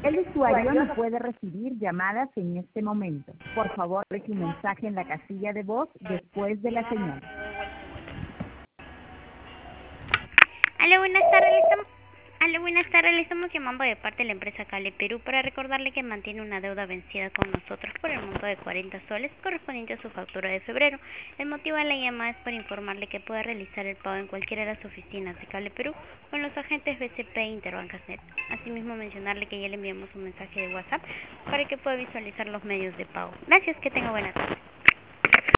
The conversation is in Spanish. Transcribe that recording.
El usuario no puede recibir llamadas en este momento. Por favor, deje un mensaje en la casilla de voz después de la señal. Buenas tardes, le estamos llamando de parte de la empresa Cable Perú para recordarle que mantiene una deuda vencida con nosotros por el monto de 40 soles correspondiente a su factura de febrero. El motivo de la llamada es para informarle que puede realizar el pago en cualquiera de las oficinas de Cable Perú con los agentes BCP e Interbancasnet. Asimismo, mencionarle que ya le enviamos un mensaje de WhatsApp para que pueda visualizar los medios de pago. Gracias, que tenga buena tarde.